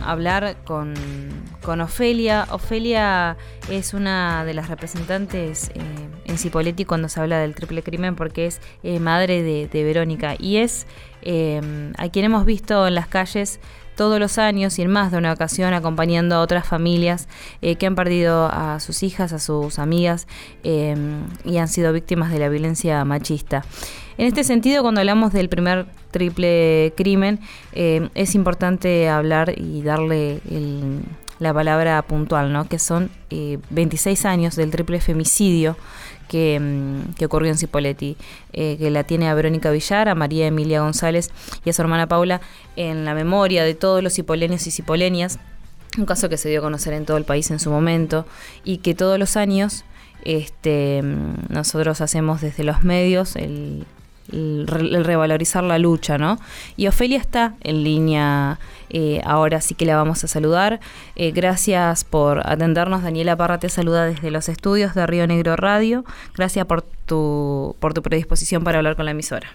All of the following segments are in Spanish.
hablar con Ofelia. Ofelia es una de las representantes en Cipolletti cuando se habla del triple crimen, porque es madre de Verónica y es a quien hemos visto en las calles todos los años y en más de una ocasión acompañando a otras familias que han perdido a sus hijas, a sus amigas y han sido víctimas de la violencia machista. En este sentido, cuando hablamos del primer triple crimen, es importante hablar y darle la palabra puntual, ¿no? Que son 26 años del triple femicidio que ocurrió en Cipolletti, que la tiene a Verónica Villar, a María Emilia González y a su hermana Paula en la memoria de todos los cipoleños y cipoleñas, un caso que se dio a conocer en todo el país en su momento y que todos los años nosotros hacemos desde los medios el revalorizar la lucha, ¿no? Y Ofelia está en línea, ahora sí que la vamos a saludar. Gracias por atendernos. Daniela Parra te saluda desde los estudios de Río Negro Radio. Gracias por tu predisposición para hablar con la emisora.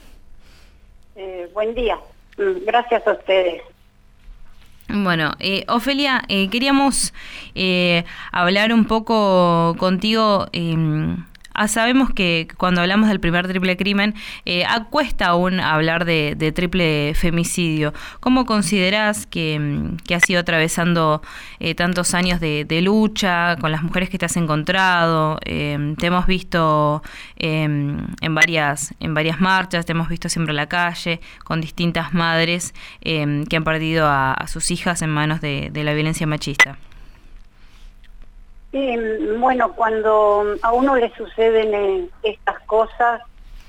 Buen día. Gracias a ustedes. Bueno, Ofelia, queríamos hablar un poco contigo. Sabemos que cuando hablamos del primer triple crimen, cuesta aún hablar de triple femicidio. ¿Cómo considerás que has ido atravesando tantos años de lucha con las mujeres que te has encontrado? Te hemos visto en varias marchas, te hemos visto siempre en la calle, con distintas madres que han perdido a sus hijas en manos de la violencia machista. Sí, bueno, cuando a uno le suceden estas cosas,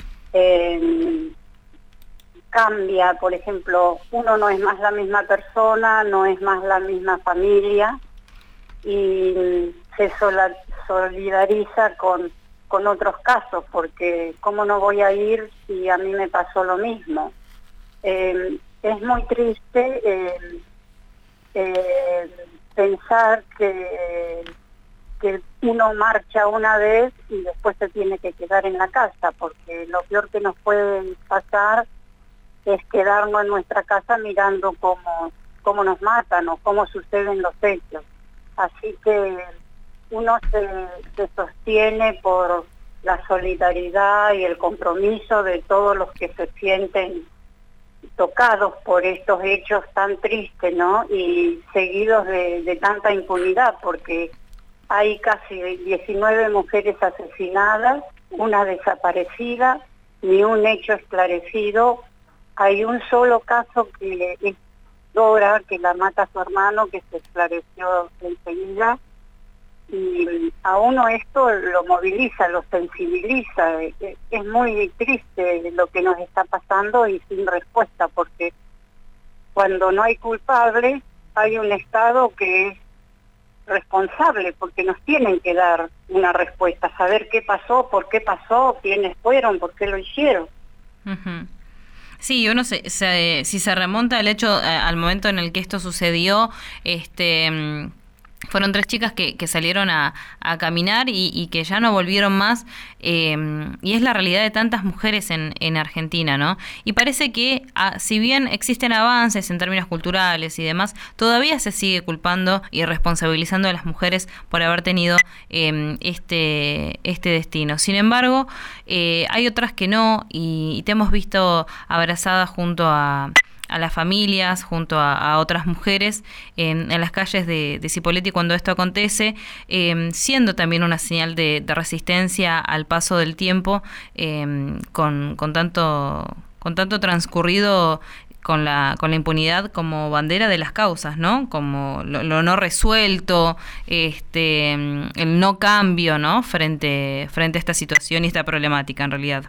cambia. Por ejemplo, uno no es más la misma persona, no es más la misma familia y se solidariza con otros casos, porque ¿cómo no voy a ir si a mí me pasó lo mismo? Es muy triste pensar que uno marcha una vez y después se tiene que quedar en la casa, porque lo peor que nos puede pasar es quedarnos en nuestra casa mirando cómo nos matan o cómo suceden los hechos. Así que uno se sostiene por la solidaridad y el compromiso de todos los que se sienten tocados por estos hechos tan tristes, ¿no? Y seguidos de tanta impunidad, porque hay casi 19 mujeres asesinadas, una desaparecida, ni un hecho esclarecido. Hay un solo caso que es Dora, que la mata a su hermano, que se esclareció enseguida. Y a uno esto lo moviliza, lo sensibiliza. Es muy triste lo que nos está pasando y sin respuesta, porque cuando no hay culpables, hay un Estado que es responsable, porque nos tienen que dar una respuesta, saber qué pasó, por qué pasó, quiénes fueron, por qué lo hicieron. Uh-huh. Sí, uno si se remonta al hecho, al momento en el que esto sucedió, fueron 3 chicas que salieron a caminar y que ya no volvieron más, y es la realidad de tantas mujeres en Argentina, ¿no? Y parece que, si bien existen avances en términos culturales y demás, todavía se sigue culpando y responsabilizando a las mujeres por haber tenido este destino. Sin embargo, hay otras que no, y te hemos visto abrazada junto a las familias, junto a otras mujeres en las calles de Cipolletti cuando esto acontece, siendo también una señal de resistencia al paso del tiempo, con tanto transcurrido con la impunidad como bandera de las causas, ¿no? Como lo no resuelto, el no cambio, ¿no? Frente a esta situación y esta problemática en realidad.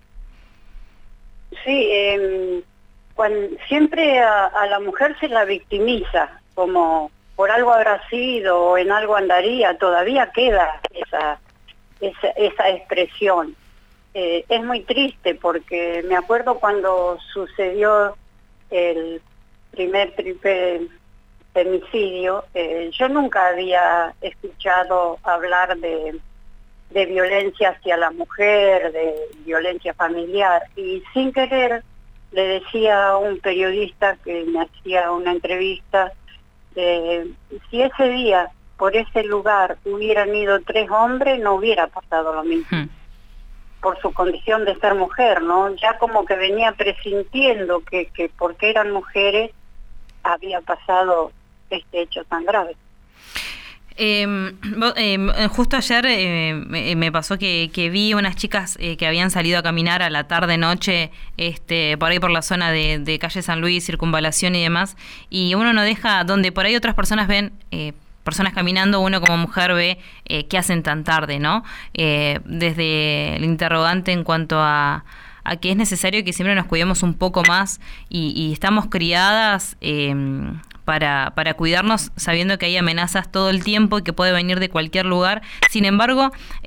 Sí, siempre a la mujer se la victimiza, como por algo habrá sido o en algo andaría, todavía queda esa expresión. Es muy triste porque me acuerdo cuando sucedió el primer triple femicidio, yo nunca había escuchado hablar de violencia hacia la mujer, de violencia familiar, y sin querer le decía a un periodista que me hacía una entrevista Eh, si ese día por ese lugar hubieran ido 3 hombres, no hubiera pasado lo mismo. Por su condición de ser mujer, ¿no? Ya como que venía presintiendo que porque eran mujeres había pasado este hecho tan grave. Justo ayer me pasó que vi unas chicas que habían salido a caminar a la tarde-noche por ahí por la zona de calle San Luis, Circunvalación y demás, y uno no deja, donde por ahí otras personas ven personas caminando, uno como mujer ve qué hacen tan tarde, ¿no? Desde el interrogante en cuanto a que es necesario que siempre nos cuidemos un poco más y estamos criadas para cuidarnos sabiendo que hay amenazas todo el tiempo y que puede venir de cualquier lugar. Sin embargo,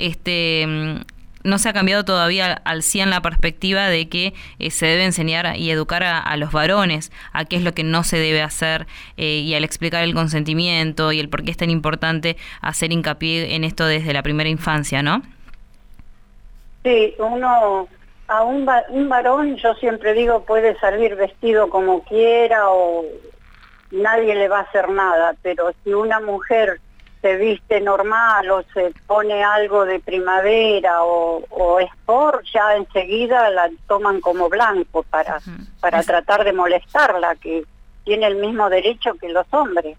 no se ha cambiado todavía al 100 la perspectiva de que se debe enseñar y educar a los varones a qué es lo que no se debe hacer y al explicar el consentimiento y el por qué es tan importante hacer hincapié en esto desde la primera infancia, ¿no? Sí, a un varón, yo siempre digo, puede salir vestido como quiera o nadie le va a hacer nada, pero si una mujer se viste normal o se pone algo de primavera o sport, ya enseguida la toman como blanco para tratar de molestarla, que tiene el mismo derecho que los hombres.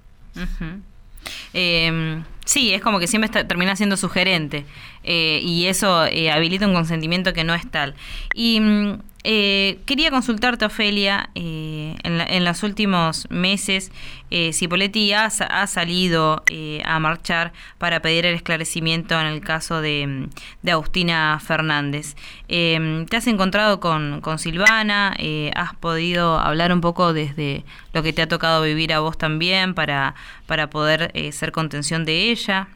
Sí, es como que siempre termina siendo sugerente y eso habilita un consentimiento que no es tal. Y quería consultarte, Ofelia, en los últimos meses, Cipolletti ha salido a marchar para pedir el esclarecimiento en el caso de Agustina Fernández. ¿Te has encontrado con Silvana? ¿Has podido hablar un poco desde lo que te ha tocado vivir a vos también para poder ser contención de ella?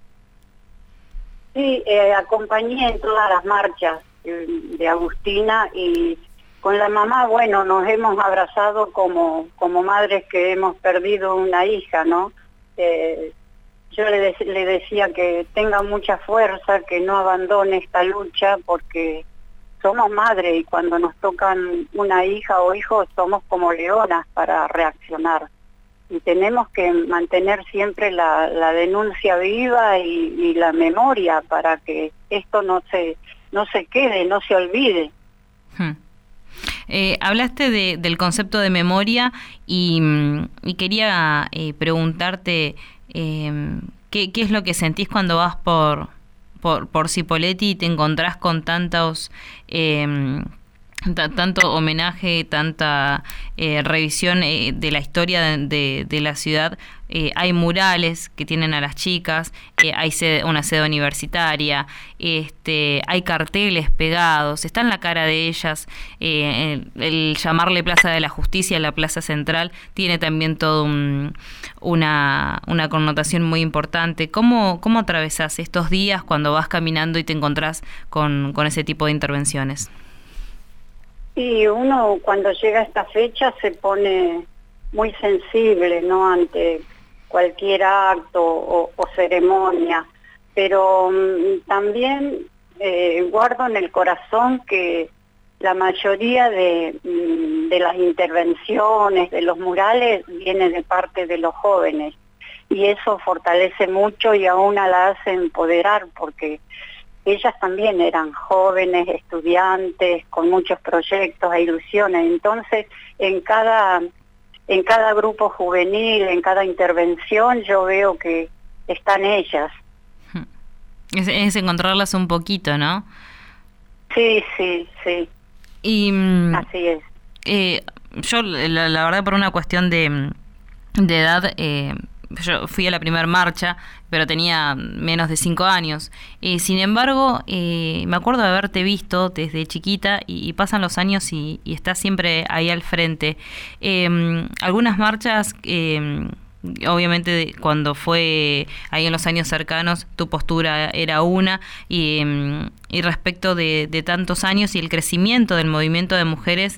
Sí, acompañé en todas las marchas de Agustina y con la mamá, bueno, nos hemos abrazado como madres que hemos perdido una hija, ¿no? Yo le decía que tenga mucha fuerza, que no abandone esta lucha porque somos madres y cuando nos tocan una hija o hijo somos como leonas para reaccionar. Y tenemos que mantener siempre la denuncia viva y la memoria para que esto no se quede, no se olvide. Hablaste del concepto de memoria y quería preguntarte ¿qué es lo que sentís cuando vas por Cipolletti y te encontrás con tantos tanto homenaje, tanta revisión de la historia de la ciudad? Hay murales que tienen a las chicas, hay una sede universitaria, hay carteles pegados, está en la cara de ellas, el llamarle Plaza de la Justicia, la Plaza Central, tiene también todo una connotación muy importante. ¿Cómo atravesás estos días cuando vas caminando y te encontrás con ese tipo de intervenciones? Y uno cuando llega a esta fecha se pone muy sensible, ¿no?, ante cualquier acto o ceremonia, pero también guardo en el corazón que la mayoría de las intervenciones, de los murales, viene de parte de los jóvenes, y eso fortalece mucho y aún la hace empoderar, porque ellas también eran jóvenes, estudiantes, con muchos proyectos e ilusiones. Entonces, en cada grupo juvenil, en cada intervención, yo veo que están ellas. Es encontrarlas un poquito, ¿no? Sí. Y así es. Yo, la verdad, por una cuestión de edad, yo fui a la primera marcha, pero tenía menos de 5 años. Sin embargo, me acuerdo de haberte visto desde chiquita y pasan los años y estás siempre ahí al frente. Algunas marchas, obviamente cuando fue ahí en los años cercanos, tu postura era una, y respecto de tantos años y el crecimiento del movimiento de mujeres,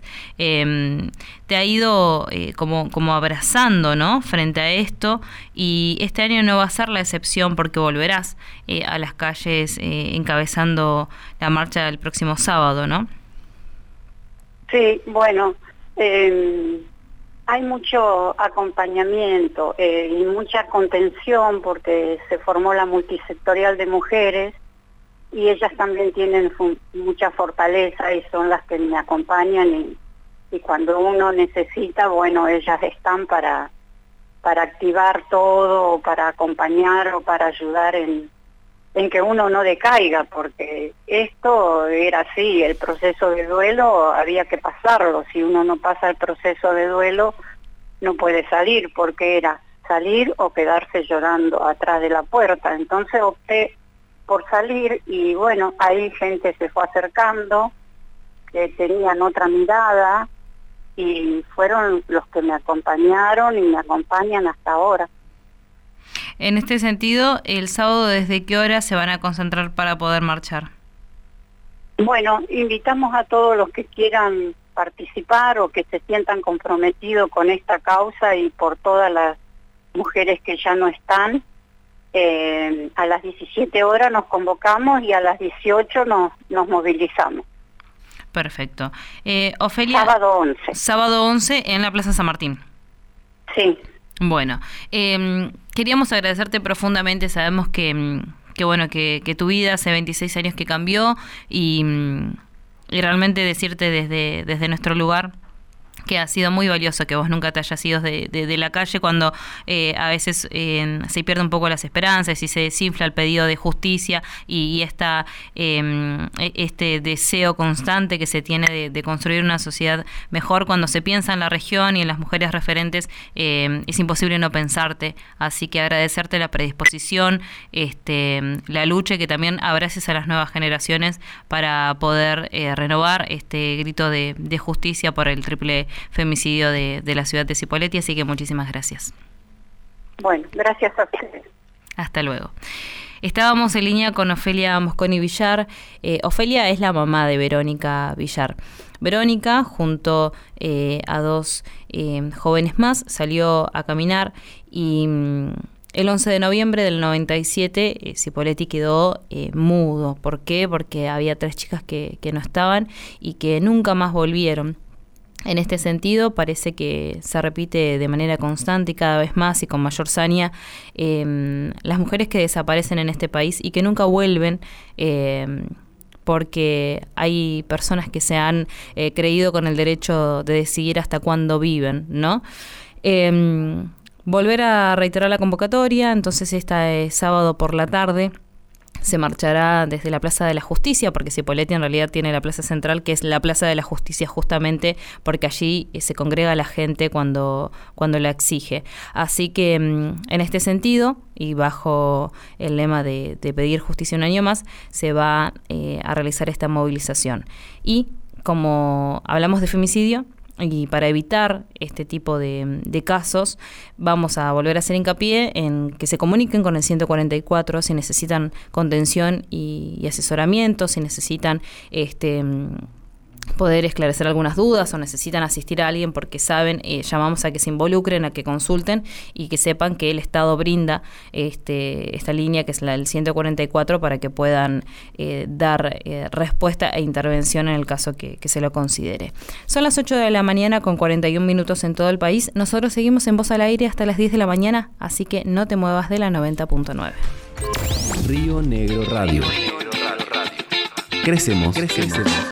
te ha ido como abrazando, ¿no?, frente a esto, y este año no va a ser la excepción porque volverás a las calles encabezando la marcha del próximo sábado, ¿no? Sí, bueno, Hay mucho acompañamiento y mucha contención porque se formó la multisectorial de mujeres y ellas también tienen mucha fortaleza y son las que me acompañan y cuando uno necesita, bueno, ellas están para activar todo, para acompañar o para ayudar en que uno no decaiga, porque esto era así, el proceso de duelo había que pasarlo, si uno no pasa el proceso de duelo no puede salir, porque era salir o quedarse llorando atrás de la puerta. Entonces opté por salir y bueno, ahí gente se fue acercando, que tenían otra mirada y fueron los que me acompañaron y me acompañan hasta ahora. En este sentido, el sábado, ¿desde qué hora se van a concentrar para poder marchar? Bueno, invitamos a todos los que quieran participar o que se sientan comprometidos con esta causa y por todas las mujeres que ya no están. A las 17 horas nos convocamos y a las 18 nos movilizamos. Perfecto. Ofelia, Sábado 11. Sábado 11 en la Plaza San Martín. Sí. Bueno, queríamos agradecerte profundamente. Sabemos que tu vida hace 26 años que cambió y realmente decirte desde nuestro lugar que ha sido muy valioso que vos nunca te hayas ido de la calle cuando a veces se pierde un poco las esperanzas y se desinfla el pedido de justicia y este deseo constante que se tiene de construir una sociedad mejor. Cuando se piensa en la región y en las mujeres referentes, es imposible no pensarte, así que agradecerte la predisposición, la lucha y que también abraces a las nuevas generaciones para poder renovar este grito de justicia por el triple femicidio de la ciudad de Cipolletti, así que muchísimas gracias. Bueno, gracias a ustedes. Hasta luego. Estábamos en línea con Ofelia Mosconi Villar. Ofelia es la mamá de Verónica Villar. Verónica, junto a dos jóvenes más, salió a caminar y el 11 de noviembre del 97 Cipolletti quedó mudo. ¿Por qué? Porque había 3 chicas que no estaban y que nunca más volvieron. En este sentido, parece que se repite de manera constante y cada vez más y con mayor saña las mujeres que desaparecen en este país y que nunca vuelven porque hay personas que se han creído con el derecho de decidir hasta cuándo viven, ¿no? Volver a reiterar la convocatoria, entonces este sábado por la tarde se marchará desde la Plaza de la Justicia, porque Cipolletti en realidad tiene la plaza central, que es la Plaza de la Justicia justamente porque allí se congrega la gente cuando la exige. Así que en este sentido, y bajo el lema de pedir justicia un año más, se va a realizar esta movilización. Y como hablamos de femicidio, y para evitar este tipo de casos, vamos a volver a hacer hincapié en que se comuniquen con el 144 si necesitan contención y asesoramiento, si necesitan poder esclarecer algunas dudas o necesitan asistir a alguien porque saben, llamamos a que se involucren, a que consulten y que sepan que el Estado brinda esta línea que es el 144 para que puedan dar respuesta e intervención en el caso que se lo considere. Son las 8 de la mañana con 41 minutos en todo el país. Nosotros seguimos en Voz al Aire hasta las 10 de la mañana, así que no te muevas de la 90.9. Río Negro Radio. Crecemos.